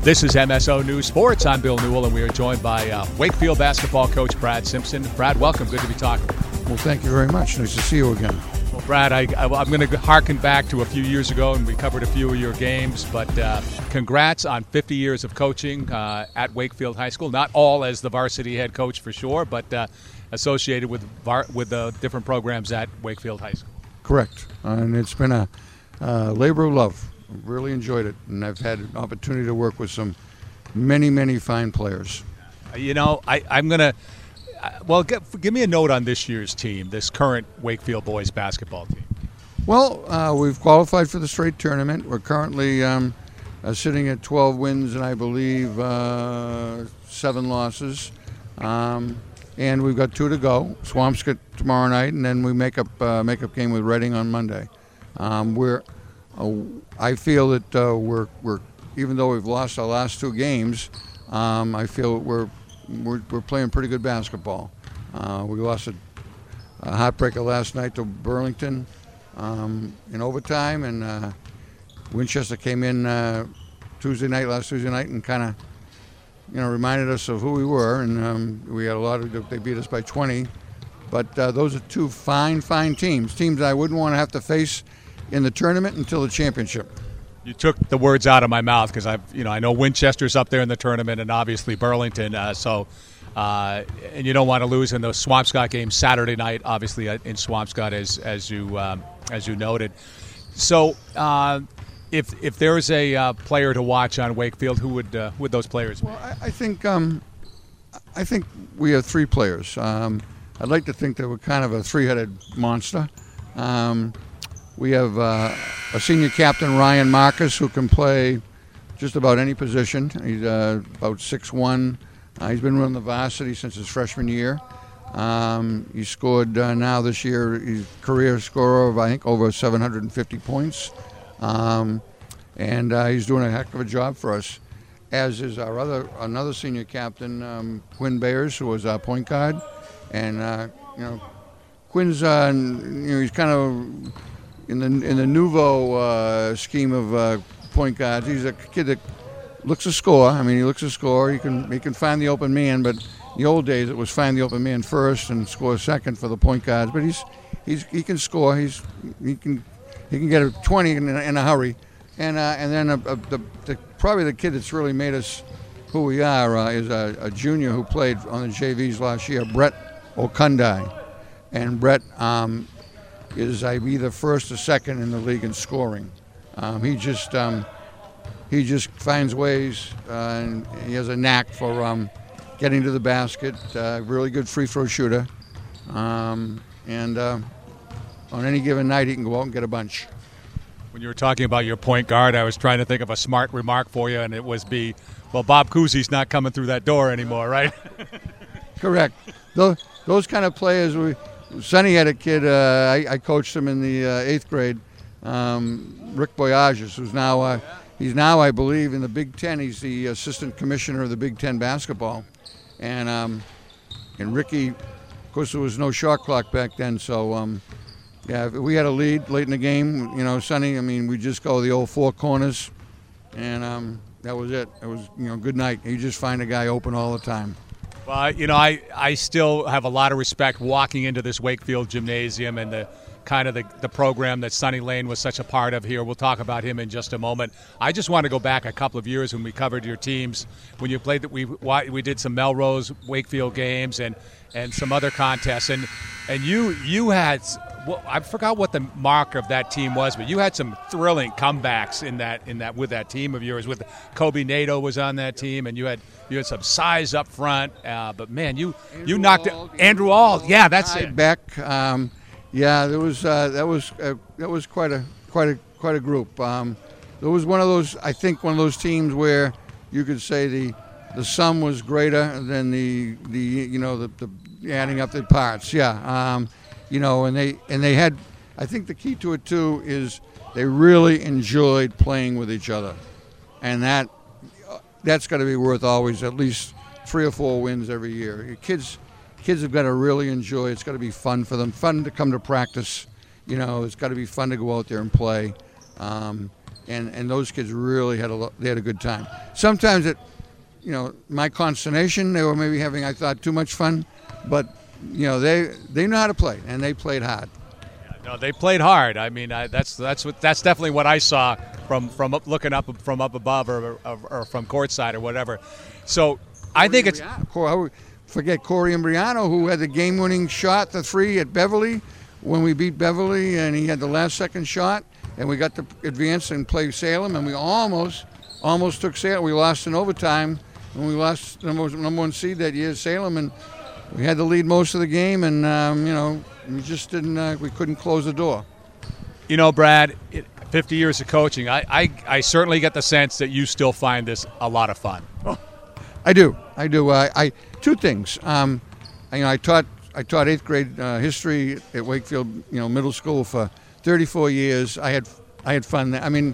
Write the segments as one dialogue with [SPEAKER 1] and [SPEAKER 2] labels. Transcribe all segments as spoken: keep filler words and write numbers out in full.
[SPEAKER 1] This is M S O News Sports. I'm Bill Newell, and we are joined by uh, Wakefield basketball coach Brad Simpson. Brad, welcome. Good to be talking.
[SPEAKER 2] Well, thank you very much. Nice to see you again.
[SPEAKER 1] Well, Brad, I, I, I'm going to harken back to a few years ago, and we covered a few of your games. But uh, congrats on fifty years of coaching uh, at Wakefield High School. Not all as the varsity head coach for sure, but uh, associated with var- with the different programs at Wakefield High School.
[SPEAKER 2] Correct, and it's been a uh, labor of love. Really enjoyed it, and I've had an opportunity to work with some many, many fine players.
[SPEAKER 1] You know, I, I'm going to – well, get, give me a note on this year's team, this current Wakefield boys basketball team.
[SPEAKER 2] Well, uh, we've qualified for the straight tournament. We're currently um, uh, sitting at twelve wins and I believe uh, seven losses. Um, and we've got two to go. Swampscott tomorrow night, and then we make up uh, make up game with Reading on Monday. Um, we're – Uh, I feel that uh, we're we're even though we've lost our last two games, um, I feel we're, we're we're playing pretty good basketball. Uh, we lost a, a heartbreaker last night to Burlington um, in overtime, and uh, Winchester came in uh, Tuesday night, last Tuesday night, and kind of you know reminded us of who we were, and um, we had a lot of. They beat us by twenty, but uh, those are two fine, fine teams. Teams I wouldn't want to have to face in the tournament until the championship.
[SPEAKER 1] You took the words out of my mouth because I've, you know, I know Winchester's up there in the tournament, and obviously Burlington. Uh, so, uh, and you don't want to lose in the Swampscott game Saturday night, obviously in Swampscott, as as you um, as you noted. So, uh, if if there's a uh, player to watch on Wakefield, who would uh, who would those players be?
[SPEAKER 2] Well, I, I think um, I think we have three players. Um, I'd like to think that we're kind of a three-headed monster. Um, We have uh, a senior captain, Ryan Marcus, who can play just about any position. He's uh, about six one. Uh, he's been running the varsity since his freshman year. Um, he scored uh, now this year, he's career scorer of, I think, over seven hundred fifty points. Um, and uh, he's doing a heck of a job for us, as is our other another senior captain, um, Quinn Bayers, who was our point guard. And, uh, you know, Quinn's, uh, you know, he's kind of... In the in the nouveau uh, scheme of uh, point guards, he's a kid that looks to score. I mean, he looks to score. He can he can find the open man, but in the old days it was find the open man first and score second for the point guards. But he's he's he can score. He's he can he can get a twenty in a, in a hurry, and uh, and then a, a, the, the probably the kid that's really made us who we are uh, is a, a junior who played on the J Vs last year, Brett Okundai, and Brett. Um, is I either first or second in the league in scoring. Um, he just um, he just finds ways, uh, and he has a knack for um, getting to the basket. Uh, really good free throw shooter, um, and uh, on any given night he can go out and get a bunch.
[SPEAKER 1] When you were talking about your point guard, I was trying to think of a smart remark for you, and it was be, well, Bob Cousy's not coming through that door anymore, right?
[SPEAKER 2] Correct. Those those kind of players we. Sonny had a kid, uh, I, I coached him in the uh, eighth grade, um, Rick Boyages, who's now, uh, he's now, I believe, in the Big Ten. He's the assistant commissioner of the Big Ten basketball. And um, and Ricky, of course, there was no shot clock back then, so, um, yeah, we had a lead late in the game. You know, Sonny, I mean, we just go the old four corners, and um, that was it. It was, you know, good night. You just find a guy open all the time.
[SPEAKER 1] Well, you know, I, I still have a lot of respect walking into this Wakefield gymnasium and the kind of the, the program that Sonny Lane was such a part of here. We'll talk about him in just a moment. I just want to go back a couple of years when we covered your teams, when you played that we we did some Melrose Wakefield games and, and some other contests, and and you you had. Well, I forgot what the mark of that team was, but you had some thrilling comebacks in that in that with that team of yours. With Kobe Nato was on that team, and you had you had some size up front. Uh, but man, you
[SPEAKER 2] Andrew
[SPEAKER 1] you knocked
[SPEAKER 2] Auld,
[SPEAKER 1] it. Andrew Auld, yeah, that's it.
[SPEAKER 2] Beck, um, yeah, there was uh, that was uh, that was quite a quite a quite a group. Um, there was one of those, I think, one of those teams where you could say the the sum was greater than the the you know the, the adding up the parts. Yeah. Um, You know, and they and they had. I think the key to it too is they really enjoyed playing with each other, and that that's got to be worth always at least three or four wins every year. Your kids, kids have got to really enjoy. It's got to be fun for them. Fun to come to practice. You know, it's got to be fun to go out there and play. Um, and and those kids really had a lo- they had a good time. Sometimes it, you know, my consternation, they were maybe having, I thought, too much fun, but you know, they they know how to play, and they played hard.
[SPEAKER 1] No, they played hard. I mean, I, that's that's what that's definitely what I saw from from up, looking up from up above or, or, or from courtside or whatever. So I think it's.
[SPEAKER 2] Cor- forget Corey Imbriano, who had the game-winning shot, the three at Beverly, when we beat Beverly, and he had the last-second shot, and we got to advance and play Salem, and we almost almost took Salem. We lost in overtime, and we lost the number, number one seed that year, Salem, and we had the lead most of the game, and um, you know. We just didn't. Uh, we couldn't close the door.
[SPEAKER 1] You know, Brad, it, fifty years of coaching. I, I, I certainly get the sense that you still find this a lot of fun.
[SPEAKER 2] Oh, I do. I do. Uh, I two things. Um, I, you know, I taught. I taught eighth grade uh, history at Wakefield, you know, middle school for thirty-four years. I had. I had fun. I mean,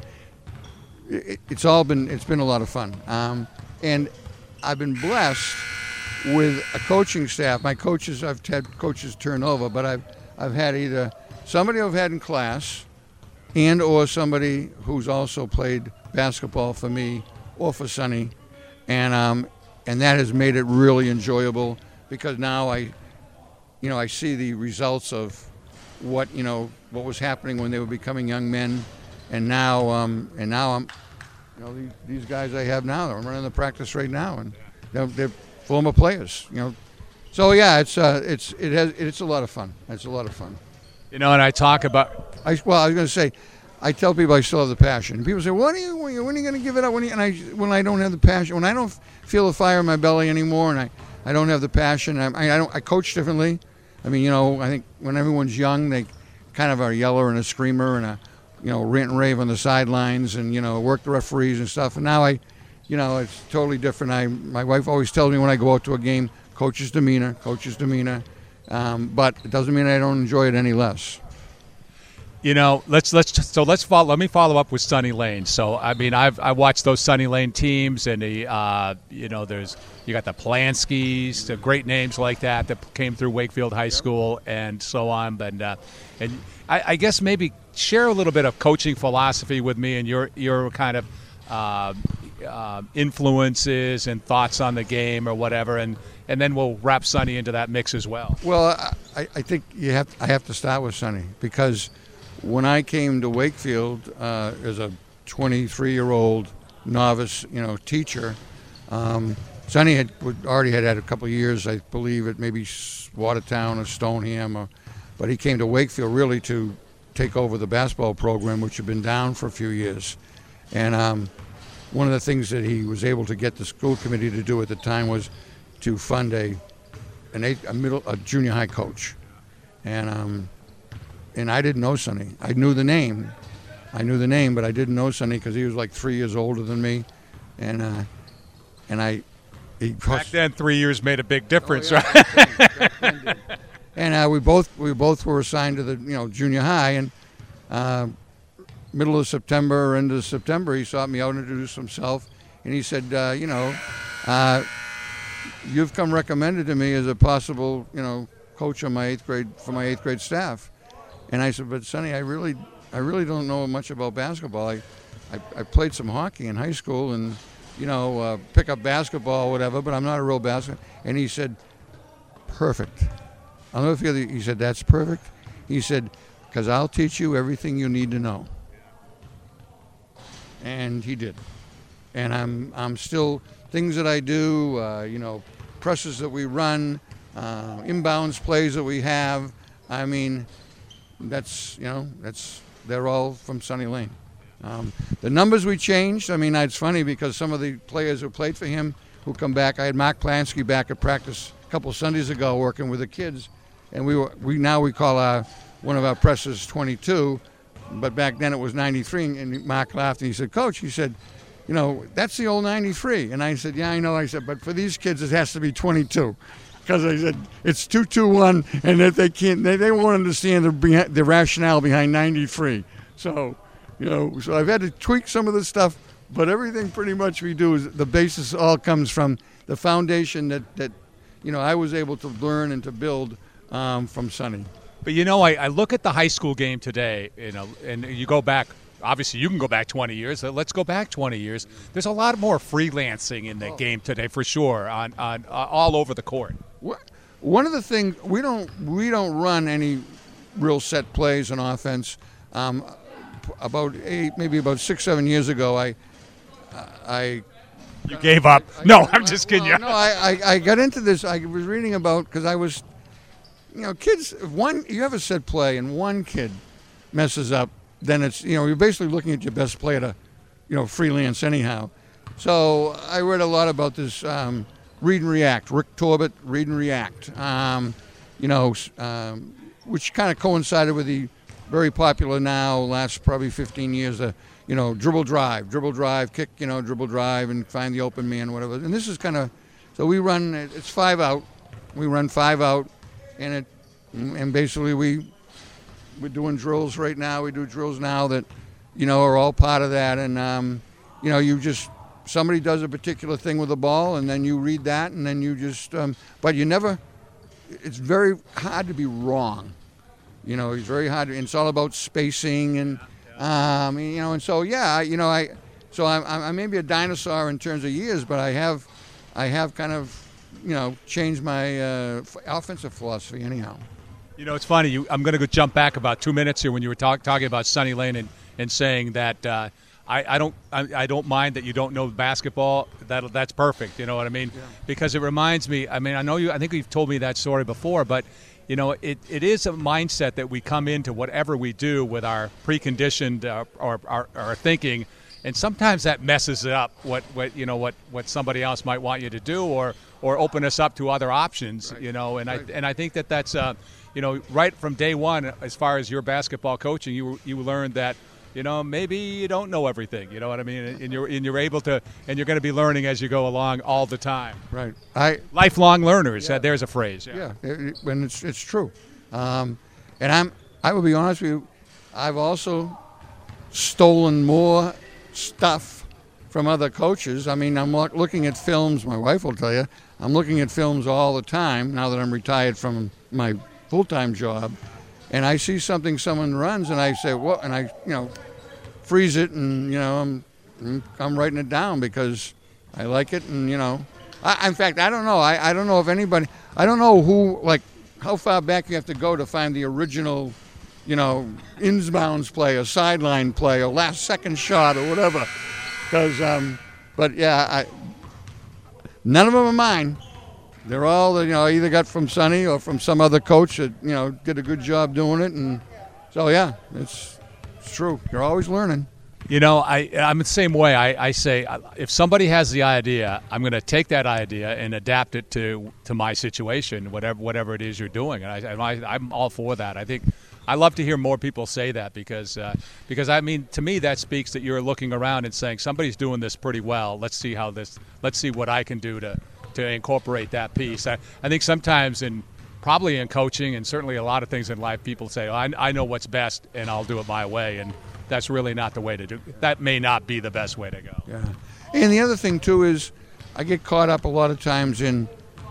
[SPEAKER 2] it, it's all been. It's been a lot of fun. Um, and I've been blessed with a coaching staff. My coaches, I've had coaches turn over, but I've I've had either somebody I've had in class and or somebody who's also played basketball for me or for Sonny, and um and that has made it really enjoyable because now I, you know, I see the results of what you know what was happening when they were becoming young men, and now um and now I'm, you know, these, these guys I have now, I'm running the practice right now, and they're, they're former players, you know. So yeah, it's uh, it's it has it's a lot of fun. It's a lot of fun.
[SPEAKER 1] You know, and I talk about.
[SPEAKER 2] I well, I was going to say, I tell people I still have the passion. People say, "When are you? When are you, when are you going to give it up?" When you, and I when I don't have the passion, when I don't feel the fire in my belly anymore, and I, I don't have the passion. I, I don't. I coach differently. I mean, you know, I think when everyone's young, they kind of are a yeller and a screamer and a, you know, rant and rave on the sidelines and you know work the referees and stuff. And now I. You know, it's totally different. I, my wife always tells me when I go out to a game, coach's demeanor, coach's demeanor. Um, but it doesn't mean I don't enjoy it any less.
[SPEAKER 1] You know, let's let's so let's follow. Let me follow up with Sunny Lane. So I mean, I've I watched those Sunny Lane teams, and the uh, you know, there's you got the Polanskis, the great names like that that came through Wakefield High School, and so on. But uh, and I, I guess maybe share a little bit of coaching philosophy with me and your your kind of. Uh, Uh, influences and thoughts on the game or whatever, and, and then we'll wrap Sonny into that mix as well.
[SPEAKER 2] Well, I, I think you have I have to start with Sonny because when I came to Wakefield uh, as a twenty-three-year-old novice, you know, teacher, um, Sonny had already had had a couple of years, I believe, at maybe Watertown or Stoneham, or, but he came to Wakefield really to take over the basketball program, which had been down for a few years, and. Um, One of the things that he was able to get the school committee to do at the time was to fund a an eight, a middle a junior high coach, and um, and I didn't know Sonny. I knew the name, I knew the name, but I didn't know Sonny because he was like three years older than me, and uh, and I. He
[SPEAKER 1] Back then, three years made a big difference,
[SPEAKER 2] oh, yeah,
[SPEAKER 1] right?
[SPEAKER 2] And uh, we both we both were assigned to the you know junior high, and. Uh, middle of September or end of September, he sought me out and introduced himself, and he said, uh, you know, uh, you've come recommended to me as a possible, you know, coach on my eighth grade for my eighth grade staff. And I said, but Sonny, I really, I really don't know much about basketball. I, I, I played some hockey in high school and, you know, uh, pick up basketball or whatever, but I'm not a real basketball. And he said, perfect. I'll never forget. He said, that's perfect. He said, because I'll teach you everything you need to know. And he did, and I'm I'm still things that I do, uh, you know, presses that we run, uh, inbounds plays that we have. I mean, that's you know that's they're all from Sonny Lane. Um, the numbers we changed. I mean, it's funny because some of the players who played for him who come back. I had Mark Plansky back at practice a couple of Sundays ago working with the kids, and we were we now we call our one of our presses twenty-two. But back then it was ninety-three, and Mark laughed and he said, Coach, he said, you know, that's the old ninety-three. And I said, yeah, I know. I said, but for these kids it has to be twenty-two. Because I said, it's two two one, and that they can't, they, they won't understand the, the rationale behind ninety-three. So, you know, so I've had to tweak some of the stuff, but everything pretty much we do is the basis all comes from the foundation that, that you know, I was able to learn and to build um, from Sonny.
[SPEAKER 1] But, you know, I, I look at the high school game today, you know, and you go back obviously you can go back twenty years. Let's go back twenty years. There's a lot more freelancing in the oh. game today, for sure, on on uh, all over the court.
[SPEAKER 2] One of the things we don't we don't run any real set plays on offense. Um, about eight, maybe about six, seven years ago, I I.
[SPEAKER 1] You gave up. I, I, no, I'm just kidding
[SPEAKER 2] well,
[SPEAKER 1] you.
[SPEAKER 2] No, I, I, I got into this. I was reading about, because I was, you know, kids, if one, you have a set play and one kid messes up, then it's, you know, you're basically looking at your best player to, you know, freelance anyhow. So I read a lot about this um, read and react, Rick Torbett, read and react, um, you know, um, which kind of coincided with the very popular now, last probably fifteen years, uh, you know, dribble drive, dribble drive, kick, you know, dribble drive, and find the open man, whatever. And this is kind of, so we run, it's five out. We run five out, and it, and basically we, we're doing drills right now. We do drills now that, you know, are all part of that. And, um, you know, you just, somebody does a particular thing with the ball, and then you read that, and then you just, um, but you never, it's very hard to be wrong. You know, it's very hard. It's all about spacing and, Um, you know, and so yeah, you know, I, so I'm, I may be a dinosaur in terms of years, but I have, I have kind of, you know, changed my uh, offensive philosophy anyhow.
[SPEAKER 1] You know, it's funny. You, I'm going to go jump back about two minutes here when you were talk, talking about Sonny Lane and, and saying that uh, I, I don't, I, I don't mind that you don't know basketball. That that's perfect. You know what I mean? Yeah. Because it reminds me. I mean, I know you. I think you've told me that story before, but. You know, it, it is a mindset that we come into whatever we do with our preconditioned uh, or our, our thinking, and sometimes that messes it up. What, what you know, what, what somebody else might want you to do, or or open us up to other options. Right. You know, and right. I and I think that that's uh, you know, right from day one, as far as your basketball coaching, you you learned that. You know, maybe you don't know everything. You know what I mean? And you're and you're able to, and you're going to be learning as you go along all the time.
[SPEAKER 2] Right. I
[SPEAKER 1] lifelong learners. Yeah. Uh, there's a phrase.
[SPEAKER 2] Yeah. Yeah. It, and it's it's true. Um, and I'm I will be honest with you. I've also stolen more stuff from other coaches. I mean, I'm looking at films. My wife will tell you. I'm looking at films all the time now that I'm retired from my full-time job. And I see something someone runs, and I say, "What?" And I, you know, freeze it, and you know, I'm, I'm writing it down because I like it, and you know, I, in fact, I don't know. I, I don't know if anybody. I don't know who, like, how far back you have to go to find the original, you know, inbounds play, or sideline play, or last second shot, or whatever. Because, um, but yeah, I, none of them are mine. They're all, you know, either got from Sonny or from some other coach that, you know, did a good job doing it. And so, yeah, it's, it's true. You're always learning.
[SPEAKER 1] You know, I, I'm the same way. I, I say if somebody has the idea, I'm going to take that idea and adapt it to, to my situation, whatever whatever it is you're doing. And I, I, I'm all for that. I think I love to hear more people say that because, uh, because I mean, to me, that speaks that you're looking around and saying somebody's doing this pretty well. Let's see how this, let's see what I can do to to incorporate that piece. I, I think sometimes in probably in coaching and certainly a lot of things in life, people say, oh, I, I know what's best and I'll do it my way. And that's really not the way to do it. That may not be the best way to go.
[SPEAKER 2] Yeah. And the other thing, too, is I get caught up a lot of times in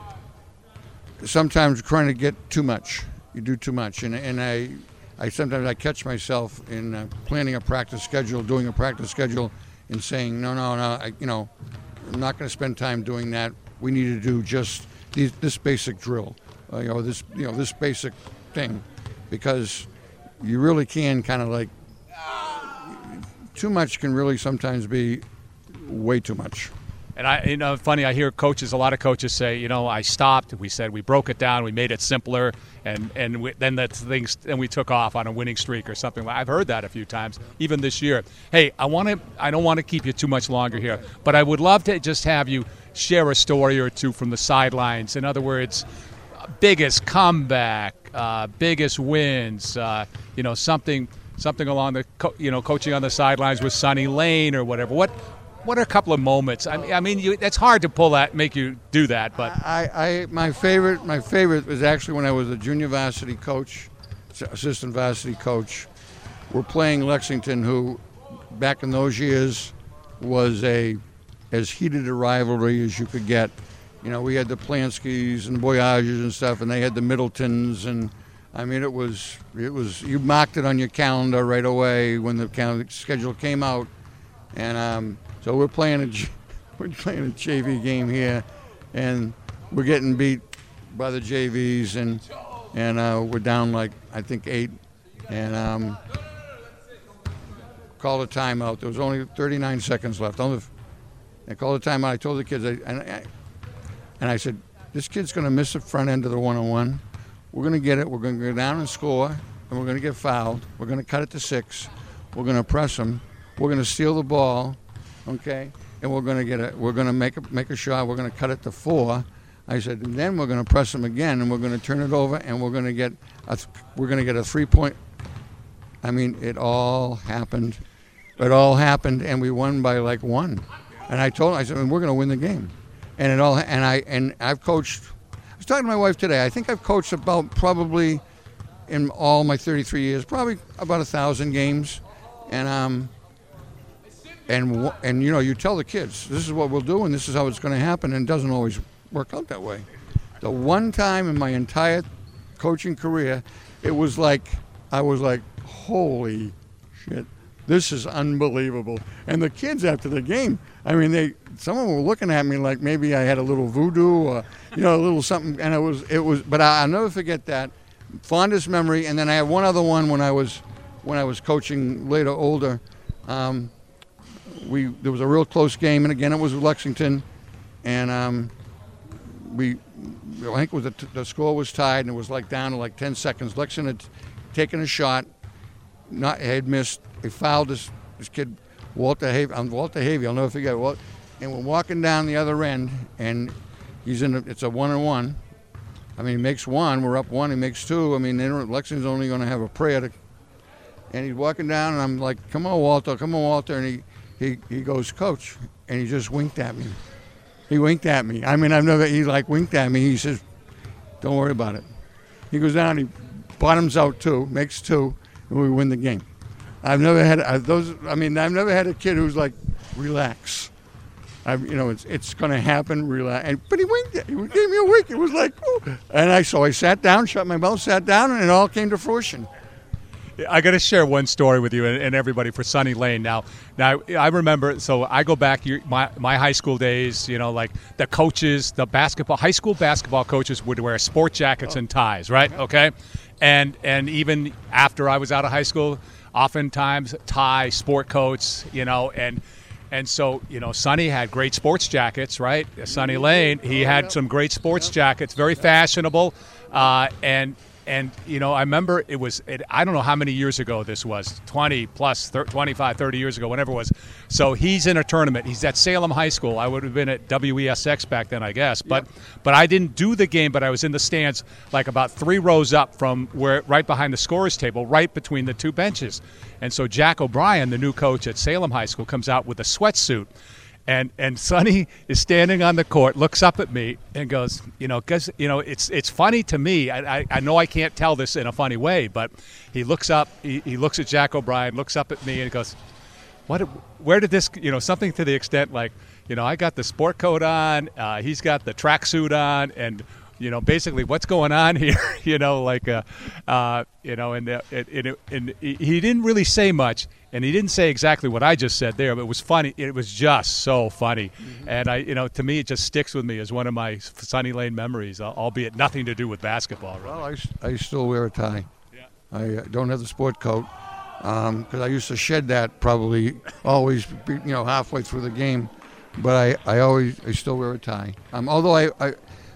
[SPEAKER 2] sometimes trying to get too much. You do too much. And, and I, I sometimes I catch myself in uh, planning a practice schedule, doing a practice schedule, and saying, no, no, no, I, you know, I'm not going to spend time doing that. We need to do just these, this basic drill, uh, you know, this you know this basic thing, because you really can kind of like too much can really sometimes be way too much.
[SPEAKER 1] And I, you know, funny, I hear coaches, a lot of coaches say, you know, I stopped. We said we broke it down, we made it simpler, and and we, then that things, and we took off on a winning streak or something. I've heard that a few times, even this year. Hey, I want to, I don't want to keep you too much longer here, but I would love to just have you share a story or two from the sidelines. In other words, biggest comeback, uh, biggest wins, uh, you know, something, something along the, co- you know, coaching on the sidelines with Sonny Lane or whatever. What? What are a couple of moments? I mean, I mean, you, it's hard to pull that, make you do that. But
[SPEAKER 2] I, I, my favorite, my favorite was actually when I was a junior varsity coach, assistant varsity coach. We're playing Lexington, who, back in those years, was a as heated a rivalry as you could get. You know, we had the Planskys and Voyages and stuff, and they had the Middletons, and I mean, it was it was you marked it on your calendar right away when the calendar schedule came out, and um, so we're playing a J- we're playing a J V game here, and we're getting beat by the J Vs, and and uh, we're down like I think eight, and um, called a timeout. There was only thirty-nine seconds left. I called a timeout. I told the kids, I, and I, and I said, this kid's going to miss the front end of the one-on-one. We're going to get it. We're going to go down and score, and we're going to get fouled. We're going to cut it to six. We're going to press them. We're going to steal the ball, okay? And we're going to get it. We're going to make a make a shot. We're going to cut it to four. I said, and then we're going to press them again, and we're going to turn it over, and we're going to get a we're going to get a three-point. I mean, it all happened. It all happened, and we won by like one. And I told him, I said, we're going to win the game. And it all and I and I've coached. I was talking to my wife today. I think I've coached about probably in all my thirty-three years, probably about a thousand games, and um, and and you know, you tell the kids this is what we'll do, and this is how it's going to happen, and it doesn't always work out that way. The one time in my entire coaching career, it was like I was like, holy shit, this is unbelievable. And the kids after the game, I mean, they some of them were looking at me like maybe I had a little voodoo or, you know, a little something. And it was, it was, but I, I'll never forget that. Fondest memory. And then I had one other one when I was, when I was coaching later, older. Um, we there was a real close game, and again it was Lexington, and um, we, I think it was a, the score was tied, and it was like down to like ten seconds. Lexington had taken a shot, not had missed. They fouled this this kid. Walter Havey, I'm Walter Havey, I'll never forget. Walt, and we're walking down the other end, and he's in. A, it's a one and one. I mean, he makes one. We're up one. He makes two. I mean, Lexington's only going to have a prayer to. And he's walking down, and I'm like, "Come on, Walter! Come on, Walter!" And he, he, he goes, "Coach," and he just winked at me. He winked at me. I mean, I've never. He like winked at me. He says, "Don't worry about it." He goes down. He bottoms out two, makes two, and we win the game. I've never had uh, those. I mean, I've never had a kid who's like, relax. I've, you know, it's it's going to happen. Relax. And, but he winked. He gave me a wink. It was like, oh. And I so I sat down, shut my mouth, sat down, and it all came to fruition.
[SPEAKER 1] I got to share one story with you and, and everybody for Sunny Lane. Now, now I remember. So I go back my my high school days. You know, like the coaches, the basketball high school basketball coaches would wear sport jackets oh. and ties, right? Okay, and and even after I was out of high school. Oftentimes tie, sport coats, you know, and and so, you know, Sonny had great sports jackets, right? Sonny Lane, he had some great sports jackets, very fashionable, uh, and and you know, I remember it was, it, I don't know how many years ago this was, twenty plus, thirty, twenty-five, thirty years ago, whatever it was. So he's in a tournament. He's at Salem High School. I would have been at W E S X back then, I guess. But yep. but I didn't do the game, but I was in the stands like about three rows up from where, right behind the scorer's table, right between the two benches. And so Jack O'Brien, the new coach at Salem High School, comes out with a sweatsuit. And and Sonny is standing on the court, looks up at me, and goes, you know, because you know, it's it's funny to me. I, I I know I can't tell this in a funny way, but he looks up, he, he looks at Jack O'Brien, looks up at me, and he goes, what? Where did this? You know, something to the extent like, you know, I got the sport coat on, uh, he's got the tracksuit on, and you know, basically what's going on here? you know, like, uh, uh, you know, and it, it, it, and he didn't really say much. And he didn't say exactly what I just said there, but it was funny. It was just so funny. Mm-hmm. And, I, you know, to me, it just sticks with me as one of my Sunny Lane memories, albeit nothing to do with basketball. Really.
[SPEAKER 2] Well, I, I still wear a tie. Yeah. I don't have the sport coat because um, I used to shed that probably always, you know, halfway through the game. But I, I always, I still wear a tie. Um, although I, I,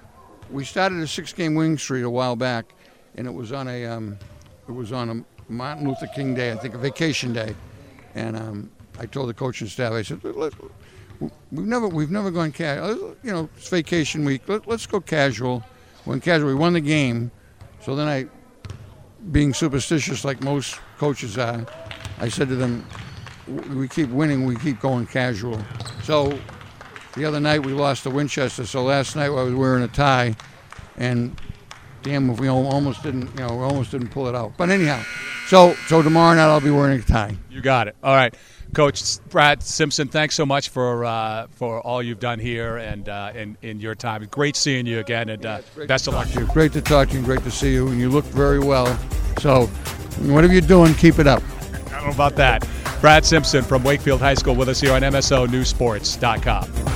[SPEAKER 2] we started a six-game winning streak a while back, and it was on a, um, it was on a Martin Luther King Day, I think a vacation day. And um, I told the coaching staff, I said, we've never we've never gone casual. You know, it's vacation week. Let, let's go casual. When casual, we won the game. So then I, being superstitious like most coaches are, I said to them, we keep winning, we keep going casual. So the other night we lost to Winchester. So last night I was wearing a tie, and damn if we almost didn't, you know, we almost didn't pull it out. But anyhow, so so tomorrow night I'll be wearing a tie.
[SPEAKER 1] You got it. All right. Coach Brad Simpson, thanks so much for uh, for all you've done here and uh, in, in your time. Great seeing you again, and uh, best of luck.
[SPEAKER 2] To you. Great to talk to you and great to see you, and you look very well. So whatever you're doing, keep it up.
[SPEAKER 1] I don't know about that. Brad Simpson from Wakefield High School with us here on M S O News Sports dot com.